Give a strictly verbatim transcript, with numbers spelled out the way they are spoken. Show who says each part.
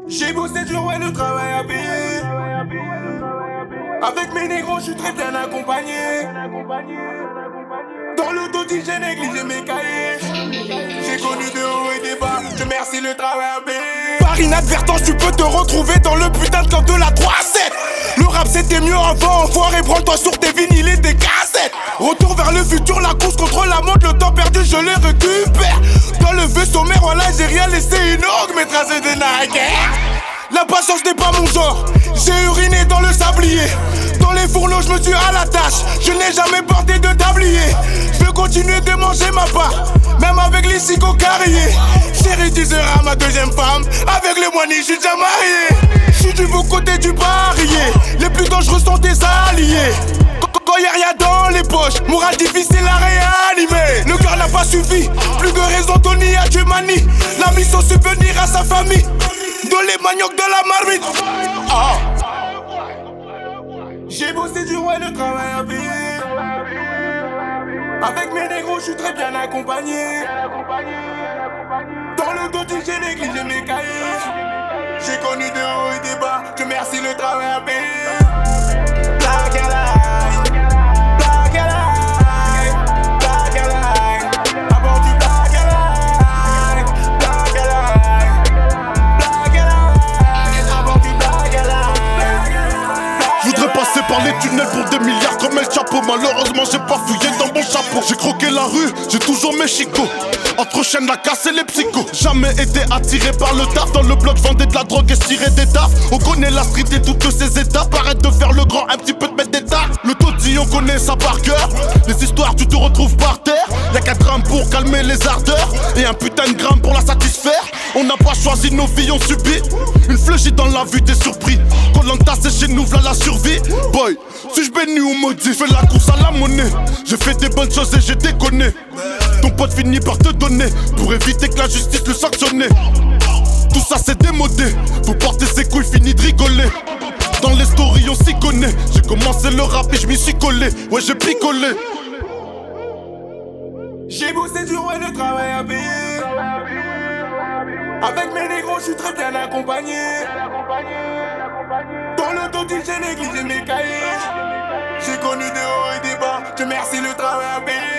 Speaker 1: J'ai bossé dur, ouais, le travail à payer. Avec mes négros, je suis très bien accompagné. Dans le dos, j'ai négligé mes cahiers. J'ai connu de hauts et des bas, je remercie le travail à payer. Par inadvertance, tu peux te retrouver dans le putain de club de la trois sept. Le rap c'était mieux avant, enfoiré, prends-toi sur tes vinyles et des cassettes. Retour vers le futur, la course contre la montre, le temps perdu, je les récupère. Dans le vaisseau mère, voilà, j'ai rien laissé une orgue, mes tracés des Nike. La patience n'est pas mon genre, j'ai uriné dans le sablier. Dans les fourneaux, je me suis à la tâche, je n'ai jamais porté de tablier. Je veux continuer de manger ma part, même avec les cigots carriés. Chérie, tu seras ma deuxième femme, avec les moignons, je suis déjà marié. Je suis du beau côté du barillet, les plus dangereux sont tes alliés. Quand y'a rien dans les poches, moral difficile à réanimer. Le cœur n'a pas suffi, plus de raison, Tony a Dieu manie. La mission subvenir à sa famille, dans les maniocs de la marmite. Ah. J'ai bossé dur, ouais, le travail à payer. Avec mes négros, je suis très bien accompagné. Dans le dos, j'ai négligé mes cahiers. J'ai connu de hauts et des bas, je remercie le travail à payer. Black and light, black and light, black and light. Avant du black and light, black and light, black and light. Avant du black and light.
Speaker 2: Je voudrais passer par les tunnels pour des milliards comme El Chapeau. Malheureusement j'ai pas fouillé dans mon chapeau. J'ai croqué la rue, j'ai toujours mes chicots. Entre chaînes, la casse et les psychos. Jamais été attiré par le taf. Dans le bloc, vendais de la drogue et je tirais des tafs. On connaît la street et toutes ses étapes. Arrête de faire le grand, un petit peu de mettre des tartes. Le taudis, on connaît ça par cœur. Les histoires, tu te retrouves par terre. Y'a qu'un gramme pour calmer les ardeurs et un putain de gramme pour la satisfaire. On n'a pas choisi nos vies, on subit. Une flèche dans la vue, t'es surpris. Koh-Lanta, c'est chez nous, v'là la survie. Boy, suis-je béni ou maudit? Fais la course à la monnaie. J'ai fait des bonnes choses et j'ai déconné. Ton pote finit par te donner pour éviter que la justice le sanctionne. Tout ça c'est démodé, faut porter ses couilles, fini de rigoler. Dans les stories on s'y connaît. J'ai commencé le rap et je m'y suis collé. Ouais j'ai picolé.
Speaker 1: J'ai bossé dur, ouais, le travail à payer. Avec mes négros, je suis très bien accompagné. Dans le dos, j'ai négligé mes cahiers. J'ai connu de hauts et des bas, je remercie le travail à payer.